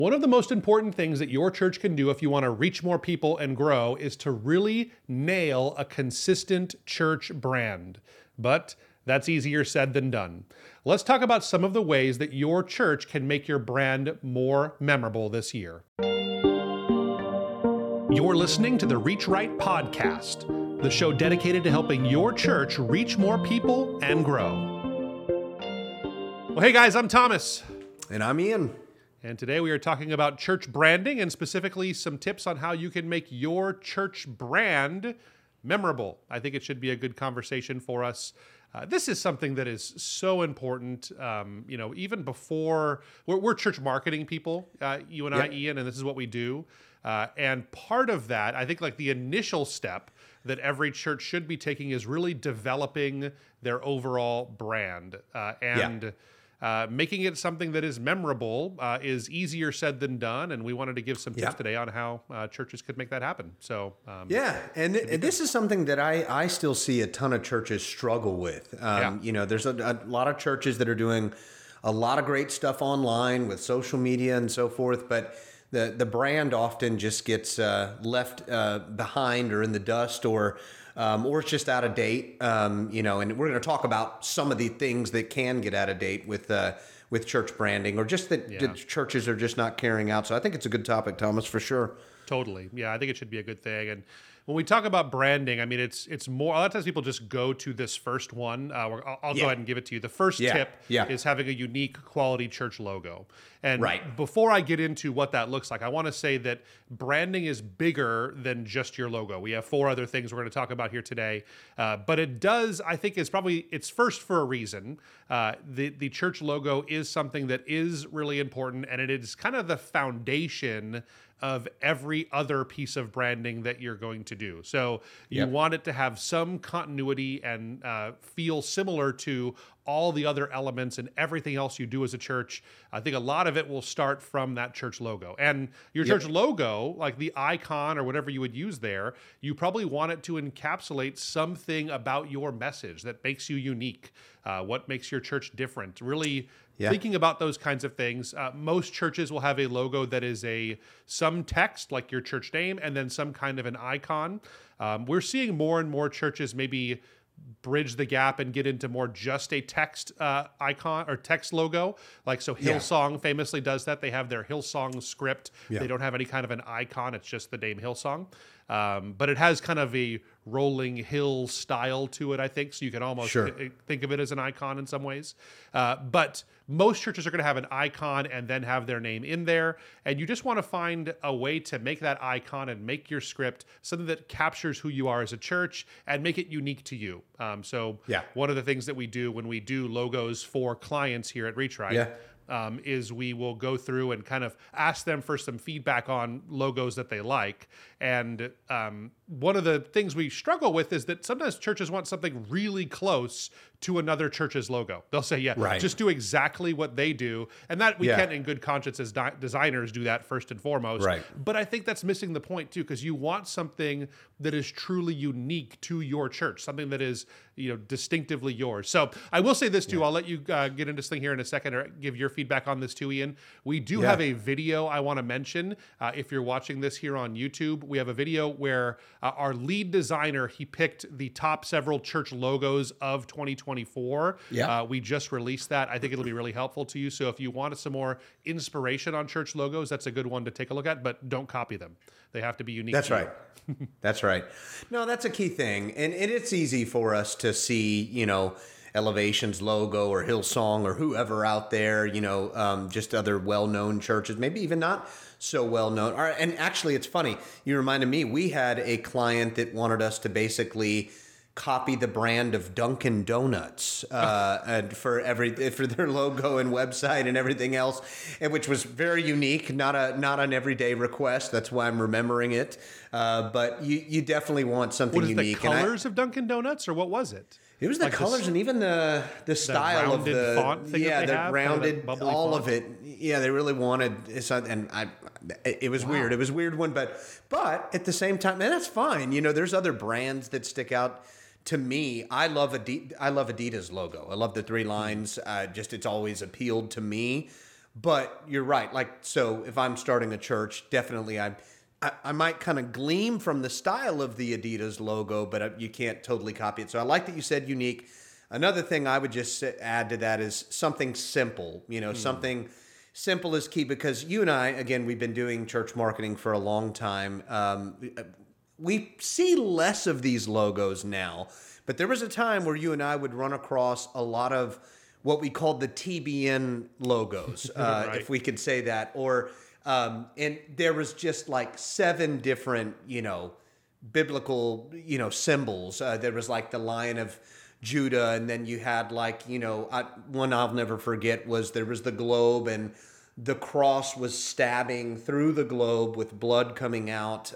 One of the most important things that your church can do if you want to reach more people and grow is to really nail a consistent church brand. But that's easier said than done. Let's talk about some of the ways that your church can make your brand more memorable this year. You're listening to the Reach Right podcast, the show dedicated to helping your church reach more people and grow. Well, hey guys, I'm Thomas. And I'm Ian. And today we are talking about church branding and specifically some tips on how you can make your church brand memorable. I think it should be a good conversation for us. This is something that is so important, even before, we're church marketing people, you and I, Ian, and this is what we do. And part of that, I think like the initial step that every church should be taking is really developing their overall brand. Making it something that is memorable is easier said than done, and we wanted to give some tips today on how churches could make that happen. So, and this is something that I still see a ton of churches struggle with. There's a lot of churches that are doing a lot of great stuff online with social media and so forth, but the brand often just gets left behind or in the dust, or it's just out of date, and we're going to talk about some of the things that can get out of date with church branding, or just that churches are just not carrying out. So I think it's a good topic, Thomas, for sure. Totally. Yeah, I think it should be a good thing. And when we talk about branding, I mean, it's more, a lot of times people just go to this first one. I'll go ahead and give it to you. The first tip is having a unique quality church logo. And before I get into what that looks like, I want to say that branding is bigger than just your logo. We have 4 other things we're going to talk about here today. But it does, I think, it's first for a reason. The church logo is something that is really important, and it is kind of the foundation of every other piece of branding that you're going to do. So you want it to have some continuity and feel similar to all the other elements and everything else you do as a church. I think a lot of it will start from that church logo. And your church logo, like the icon or whatever you would use there, you probably want it to encapsulate something about your message that makes you unique, what makes your church different. Really thinking about those kinds of things. Most churches will have a logo that is some text, like your church name, and then some kind of an icon. We're seeing more and more churches maybe bridge the gap and get into more just a text icon or text logo. Like, so Hillsong famously does that. They have their Hillsong script. They don't have any kind of an icon. It's just the name Hillsong. But it has kind of a rolling hill style to it, I think. So you can almost think of it as an icon in some ways. But most churches are going to have an icon and then have their name in there. And you just want to find a way to make that icon and make your script something that captures who you are as a church and make it unique to you. One of the things that we do when we do logos for clients here at Reach Right is we will go through and kind of ask them for some feedback on logos that they like. And one of the things we struggle with is that sometimes churches want something really close to another church's logo. They'll say, just do exactly what they do. And that we can, in good conscience as designers, do that first and foremost. But I think that's missing the point too, because you want something that is truly unique to your church, something that is, distinctively yours. So I will say this too. I'll let you get into this thing here in a second, or give your feedback on this too, Ian. We do have a video I want to mention. If you're watching this here on YouTube, we have a video where our lead designer, he picked the top several church logos of 2024. We just released that. I think it'll be really helpful to you. So if you wanted some more inspiration on church logos, that's a good one to take a look at, but don't copy them. They have to be unique. That's right. That's right. No, that's a key thing. And it's easy for us to see, Elevation's logo or Hillsong or whoever out there, just other well-known churches, maybe even not so well-known. And actually, it's funny. You reminded me, we had a client that wanted us to basically copy the brand of Dunkin' Donuts and for their logo and website and everything else, and which was very unique, not an everyday request. That's why I'm remembering it. But you definitely want something unique. Was it the colors of Dunkin' Donuts, or what was it? It was the colors and even the style of the font thing that they have, rounded, all font. Of it. Yeah, they really wanted, and it was weird. It was a weird one, but at the same time, and that's fine. There's other brands that stick out. To me, I love Adidas logo. I love the 3 lines. It's always appealed to me. But you're right. Like, so if I'm starting a church, definitely I might kind of gleam from the style of the Adidas logo, but you can't totally copy it. So I like that you said unique. Another thing I would just add to that is something simple. Something simple is key, because you and I, again, we've been doing church marketing for a long time. We see less of these logos now, but there was a time where you and I would run across a lot of what we called the TBN logos, right. if we could say that, and there was just like 7 different, biblical, symbols. There was like the Lion of Judah, and then you had like, one I'll never forget was there was the globe, and the cross was stabbing through the globe with blood coming out,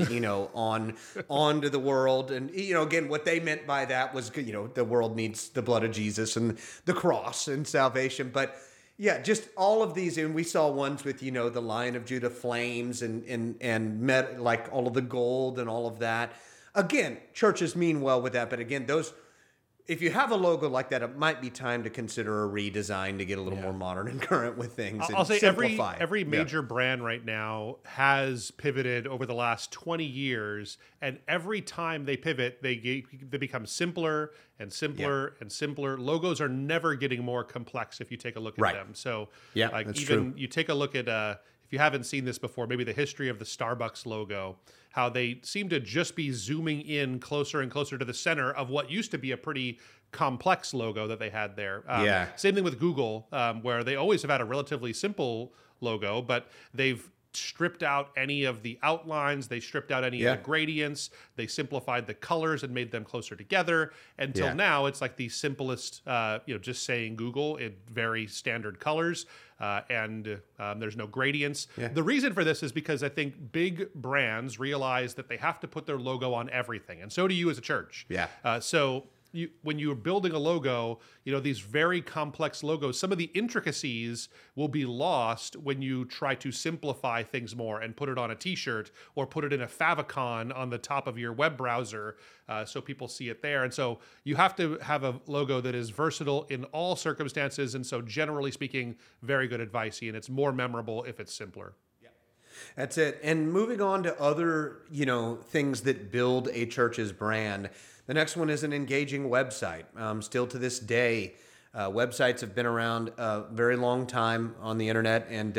onto the world. And, again, what they meant by that was, the world needs the blood of Jesus and the cross and salvation. But yeah, just all of these. And we saw ones with, the Lion of Judah flames and met like all of the gold and all of that. Again, churches mean well with that. But again, if you have a logo like that, it might be time to consider a redesign to get a little more modern and current with things. I'll say simplify. every major brand right now has pivoted over the last 20 years, and every time they pivot, they become simpler and simpler and simpler. Logos are never getting more complex if you take a look at them. So, like that's even true. You take a look at if you haven't seen this before, maybe the history of the Starbucks logo, how they seem to just be zooming in closer and closer to the center of what used to be a pretty complex logo that they had there. Same thing with Google, where they always have had a relatively simple logo, but they've stripped out any of the outlines, they stripped out any of the gradients, they simplified the colors and made them closer together. Until now, it's like the simplest, just saying Google in very standard colors, and there's no gradients. The reason for this is because I think big brands realize that they have to put their logo on everything, and so do you as a church. So when you're building a logo, these very complex logos, some of the intricacies will be lost when you try to simplify things more and put it on a t-shirt or put it in a favicon on the top of your web browser, so people see it there. And so you have to have a logo that is versatile in all circumstances. And so generally speaking, very good advice, and it's more memorable if it's simpler. That's it. And moving on to other, things that build a church's brand. The next one is an engaging website. Still to this day, websites have been around a very long time on the internet. And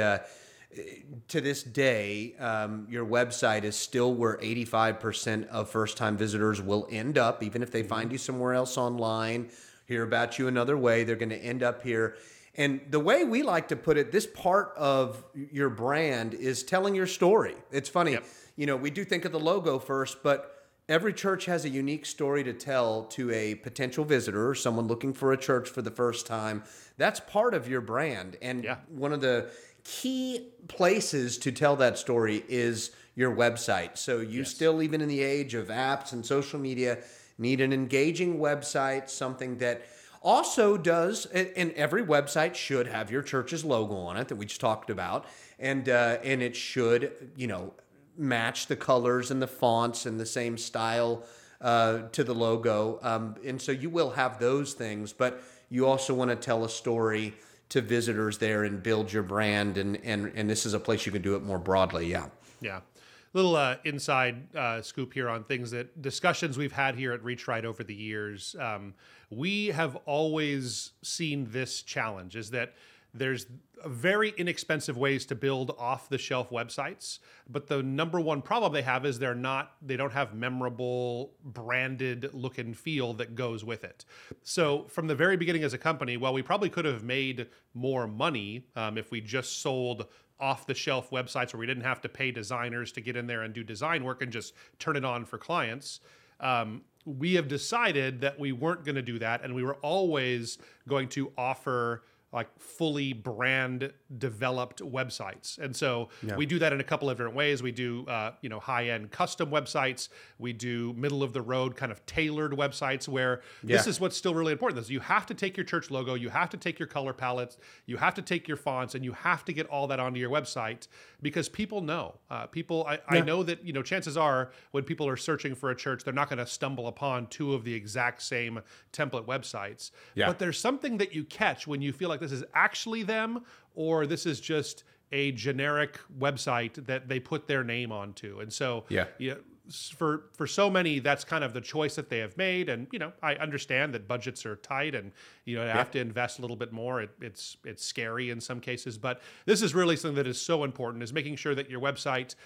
to this day, your website is still where 85% of first-time visitors will end up. Even if they find you somewhere else online, hear about you another way, they're going to end up here. And the way we like to put it, this part of your brand is telling your story. It's funny, we do think of the logo first, but every church has a unique story to tell to a potential visitor or someone looking for a church for the first time. That's part of your brand. And one of the key places to tell that story is your website. So you still, even in the age of apps and social media, need an engaging website, something that also does, and every website should have your church's logo on it that we just talked about, and it should, match the colors and the fonts and the same style to the logo, and so you will have those things, but you also want to tell a story to visitors there and build your brand, and this is a place you can do it more broadly. Little inside scoop here on discussions we've had here at ReachRight over the years. We have always seen this challenge, is that there's very inexpensive ways to build off-the-shelf websites, but the number one problem they have is they don't have memorable branded look and feel that goes with it. So from the very beginning as a company, while we probably could have made more money if we just sold off-the-shelf websites where we didn't have to pay designers to get in there and do design work and just turn it on for clients, we have decided that we weren't going to do that, and we were always going to offer like fully brand developed websites. And so we do that in a couple of different ways. We do, high-end custom websites. We do middle of the road kind of tailored websites where this is what's still really important. Is you have to take your church logo, you have to take your color palettes, you have to take your fonts, and you have to get all that onto your website because people know. I know that, chances are when people are searching for a church, they're not going to stumble upon two of the exact same template websites. But there's something that you catch when you feel like this this is actually them or this is just a generic website that they put their name onto. And so, for so many, that's kind of the choice that they have made. And, I understand that budgets are tight and, you have to invest a little bit more. It's scary in some cases, but this is really something that is so important, is making sure that your website,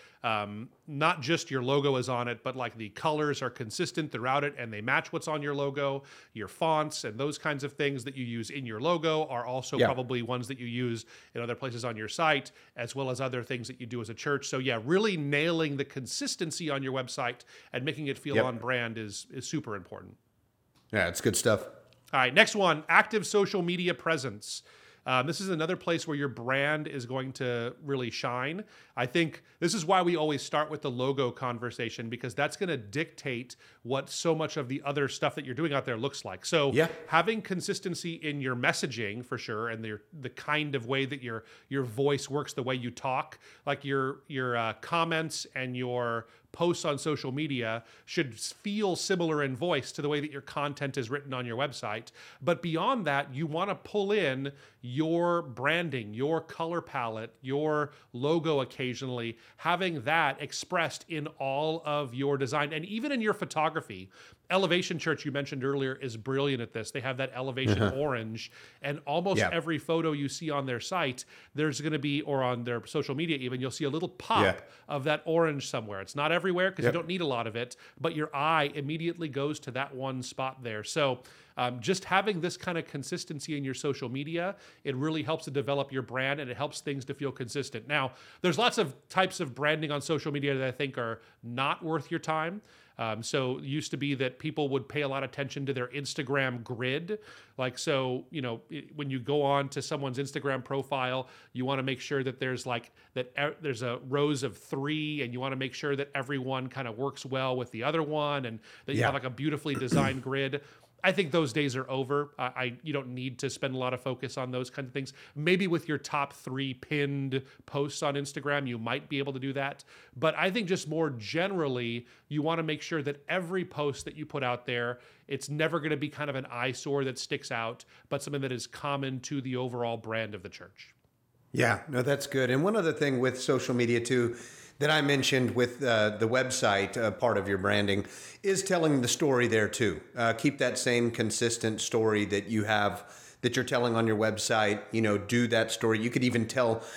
not just your logo is on it, but like the colors are consistent throughout it and they match what's on your logo. Your fonts and those kinds of things that you use in your logo are also probably ones that you use in other places on your site, as well as other things that you do as a church. So really nailing the consistency on your website and making it feel on brand is super important. Yeah, it's good stuff. All right, next one, active social media presence. This is another place where your brand is going to really shine. I think this is why we always start with the logo conversation, because that's going to dictate what so much of the other stuff that you're doing out there looks like. So having consistency in your messaging for sure, and the kind of way that your voice works, the way you talk, like your comments and your posts on social media should feel similar in voice to the way that your content is written on your website. But beyond that, you want to pull in your branding, your color palette, your logo occasionally, having that expressed in all of your design and even in your photography. Elevation Church, you mentioned earlier, is brilliant at this. They have that Elevation orange, and almost every photo you see on their site, there's going to be, or on their social media even, you'll see a little pop of that orange somewhere. It's not everywhere because you don't need a lot of it, but your eye immediately goes to that one spot there. So just having this kind of consistency in your social media, it really helps to develop your brand and it helps things to feel consistent. Now, there's lots of types of branding on social media that I think are not worth your time. So it used to be that people would pay a lot of attention to their Instagram grid. Like, so, when you go on to someone's Instagram profile, you want to make sure that there's there's a rows of 3 and you want to make sure that everyone kind of works well with the other one and that you have like a beautifully designed grid. I think those days are over. You don't need to spend a lot of focus on those kinds of things. Maybe with your top 3 pinned posts on Instagram, you might be able to do that. But I think just more generally, you want to make sure that every post that you put out there, it's never going to be kind of an eyesore that sticks out, but something that is common to the overall brand of the church. Yeah, no, that's good. And one other thing with social media too, that I mentioned with the website part of your branding is telling the story there too. Keep that same consistent story that you have, that you're telling on your website. Do that story. You can even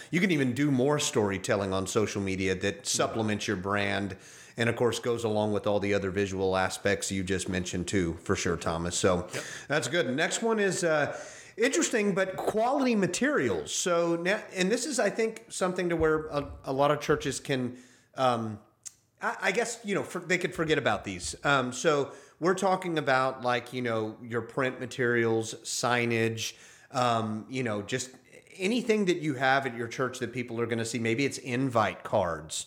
do more storytelling on social media that supplements your brand, and of course goes along with all the other visual aspects you just mentioned too, for sure, Thomas. So that's good. Next one is interesting, but quality materials. So now, and this is, I think, something to where a lot of churches can, I guess, they could forget about these. So we're talking about your print materials, signage, just anything that you have at your church that people are going to see. Maybe it's invite cards.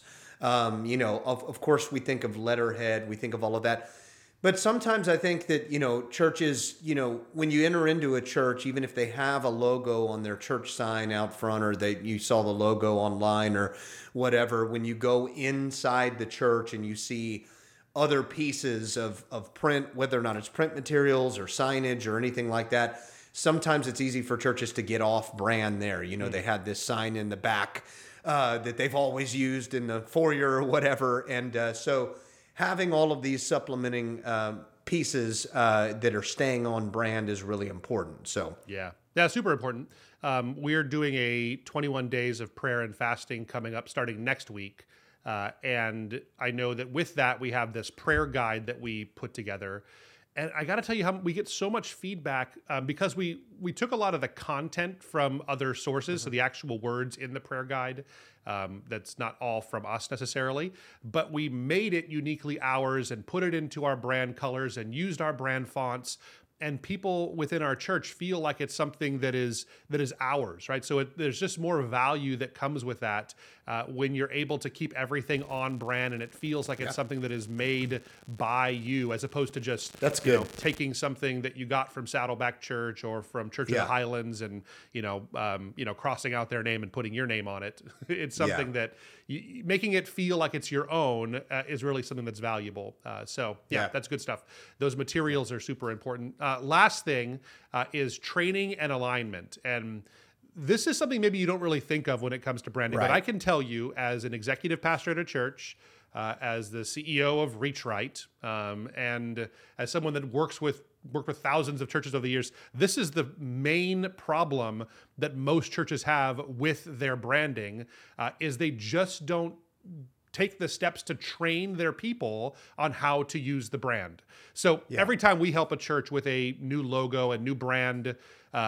Of course, we think of letterhead, we think of all of that. But sometimes I think that, churches, when you enter into a church, even if they have a logo on their church sign out front, or you saw the logo online or whatever, when you go inside the church and you see other pieces of print, whether or not it's print materials or signage or anything like that, sometimes it's easy for churches to get off brand there. They had this sign in the back that they've always used in the foyer or whatever. And so having all of these supplementing pieces that are staying on brand is really important. So yeah, super important. We're doing a 21 days of prayer and fasting coming up starting next week. And I know that with that, we have this prayer guide that we put together. And I got to tell you how we get so much feedback because we took a lot of the content from other sources, so the actual words in the prayer guide, that's not all from us necessarily, but we made it uniquely ours and put it into our brand colors and used our brand fonts. And people within our church feel like it's something that is ours, right? So there's just more value that comes with that when you're able to keep everything on brand and it feels like it's something that is made by you, as opposed to just taking something that you got from Saddleback Church or from Church of the Highlands and crossing out their name and putting your name on it. It's something that making it feel like it's your own is really something that's valuable. So that's good stuff. Those materials are super important. Last thing is training and alignment. And this is something maybe you don't really think of when it comes to branding, but I can tell you as an executive pastor at a church, as the CEO of Reach Right, and as someone that worked with thousands of churches over the years, this is the main problem that most churches have with their branding, is they just don't take the steps to train their people on how to use the brand. So every time we help a church with a new logo, a new brand,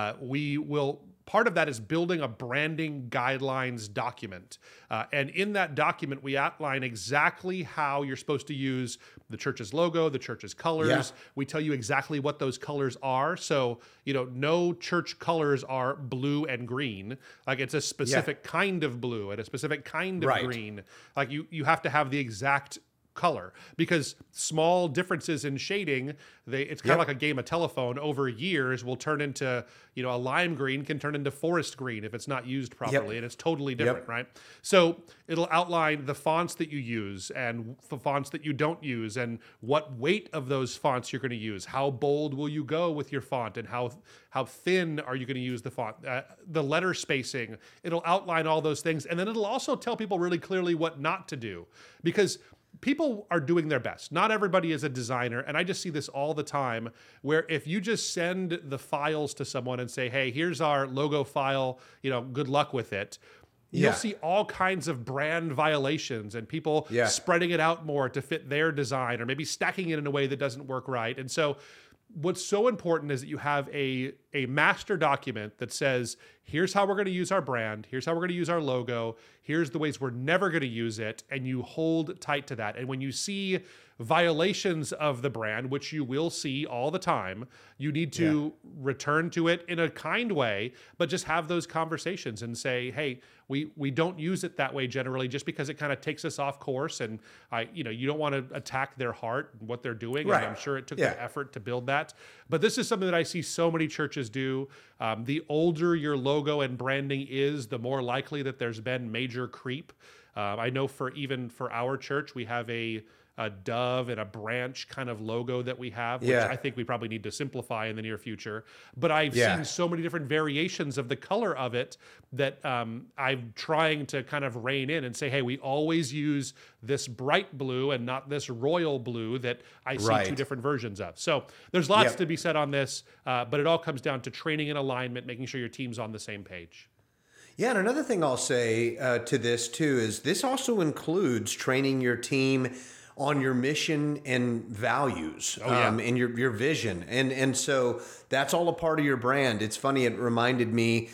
part of that is building a branding guidelines document. And in that document, we outline exactly how you're supposed to use the church's logo, the church's colors. Yeah. We tell you exactly what those colors are. So, no church colors are blue and green. Like, it's a specific kind of blue and a specific kind of green. Like, you have to have the exact color, because small differences in shading, it's kind of like a game of telephone. Over years will turn into, a lime green can turn into forest green if it's not used properly, and it's totally different, right? So it'll outline the fonts that you use and the fonts that you don't use, and what weight of those fonts you're going to use. How bold will you go with your font, and how thin are you going to use the font, the letter spacing. It'll outline all those things, and then it'll also tell people really clearly what not to do, because people are doing their best. Not everybody is a designer. And I just see this all the time, where if you just send the files to someone and say, hey, here's our logo file, good luck with it. You'll see all kinds of brand violations and people spreading it out more to fit their design, or maybe stacking it in a way that doesn't work right. And so what's so important is that you have a master document that says, here's how we're going to use our brand, here's how we're going to use our logo, here's the ways we're never going to use it, and you hold tight to that. And when you see violations of the brand, which you will see all the time, you need to return to it in a kind way, but just have those conversations and say, hey, we don't use it that way generally, just because it kind of takes us off course, and you don't want to attack their heart and what they're doing. Right. And I'm sure it took the effort to build that. But this is something that I see so many churches do. The older your logo and branding is, the more likely that there's been major creep. I know for our church, we have a dove and a branch kind of logo that we have, which I think we probably need to simplify in the near future. But I've seen so many different variations of the color of it that I'm trying to kind of rein in and say, hey, we always use this bright blue and not this royal blue that I see two different versions of. So there's lots to be said on this, but it all comes down to training and alignment, making sure your team's on the same page. Yeah, and another thing I'll say to this too is this also includes training your team on your mission and values, and your vision. And so that's all a part of your brand. It's funny, it reminds me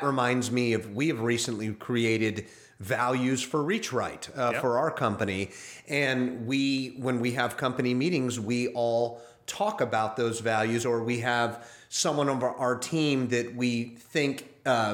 of, we have recently created values for Reach Right for our company. And when we have company meetings, we all talk about those values, or we have someone on our team that we think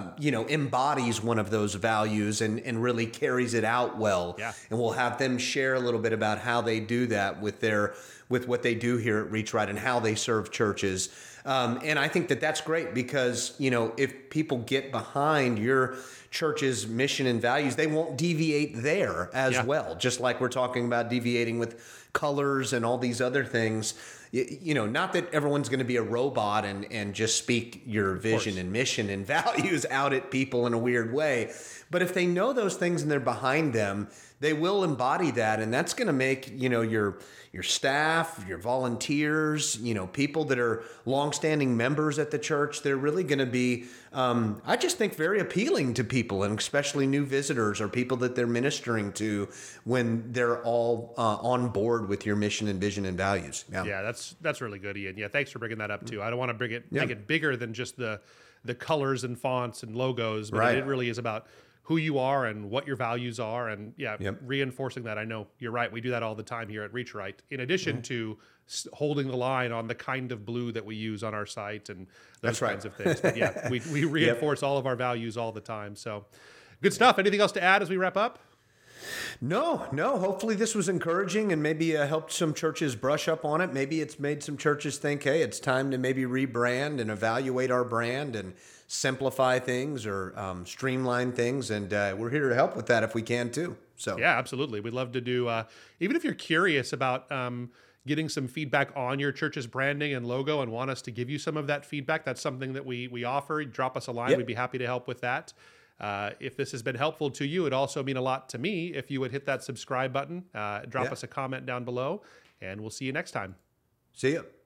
embodies one of those values and really carries it out well. Yeah. And we'll have them share a little bit about how they do that with what they do here at Reach Right and how they serve churches. And I think that's great, because, if people get behind your church's mission and values, they won't deviate there as well. Just like we're talking about deviating with colors and all these other things. Not that everyone's going to be a robot and just speak your vision and mission and values out at people in a weird way. But if they know those things and they're behind them, they will embody that. And that's going to make, your staff, your volunteers, people that are longstanding members at the church, they're really going to be, I just think, very appealing to people, and especially new visitors or people that they're ministering to, when they're all on board with your mission and vision and values. Yeah, that's really good, Ian. Yeah, thanks for bringing that up too. I don't want to make it bigger than just the colors and fonts and logos, but it really is about who you are and what your values are, and reinforcing that. I know you're right. We do that all the time here at Reach Right, in addition to holding the line on the kind of blue that we use on our site and those kinds of things. But we reinforce all of our values all the time. So good stuff. Anything else to add as we wrap up? No. Hopefully this was encouraging and maybe helped some churches brush up on it. Maybe it's made some churches think, hey, it's time to maybe rebrand and evaluate our brand and simplify things or streamline things. And we're here to help with that if we can too. So yeah, absolutely. We'd love to do, even if you're curious about, getting some feedback on your church's branding and logo and want us to give you some of that feedback, that's something that we offer. Drop us a line. We'd be happy to help with that. If this has been helpful to you, it'd also mean a lot to me if you would hit that subscribe button, drop us a comment down below, and we'll see you next time. See you.